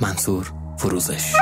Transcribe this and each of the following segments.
منصور فروزش.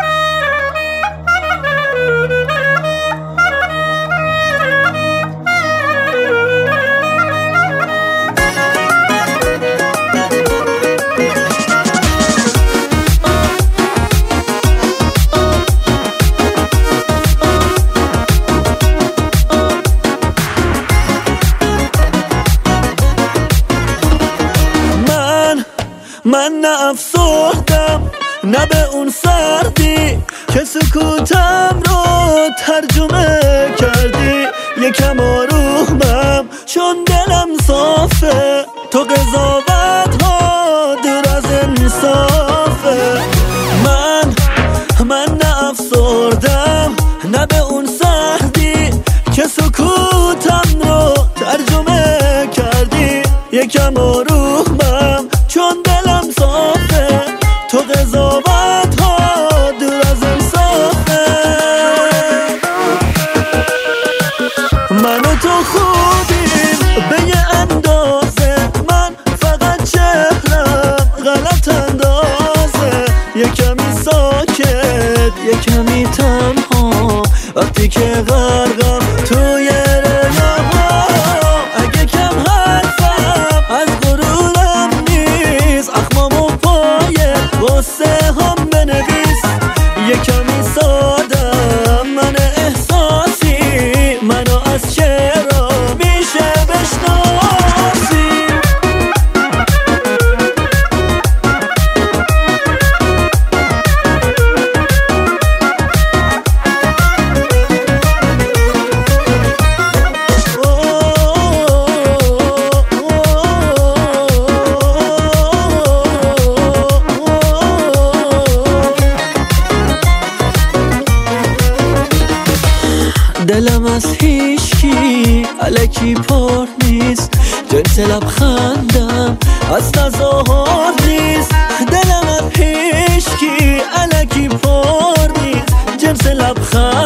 من نه افسردم نه به اون سردی که سکوتم رو ترجمه کردی. یکم آرومم چون دلم صافه، تو قضاوت ها دور از انصافه. من نه افسردم نه به اون سردی که سکوتم رو ترجمه کردی. یکم آرومم چون دلم صافه، تو قضاوت ها دور از انصافه. من و تو خوبیم به یه اندازه، من فقط چهرم غلط اندازه. یه کمی ساکت یه کمی تنها وقتی که غرقم توی رویاها. اگه کم حرفم از غرورم نیست، اخمامو پایه غصه هم بنویس. یه کمی سادم من احساسی، منو از چرا میشه بشناسی. دلم از هیچکی الکی پر نیست، جنس لبخندم از تظاهر نیست. دلم از هیچکی الکی پر نیست، جنس لبخند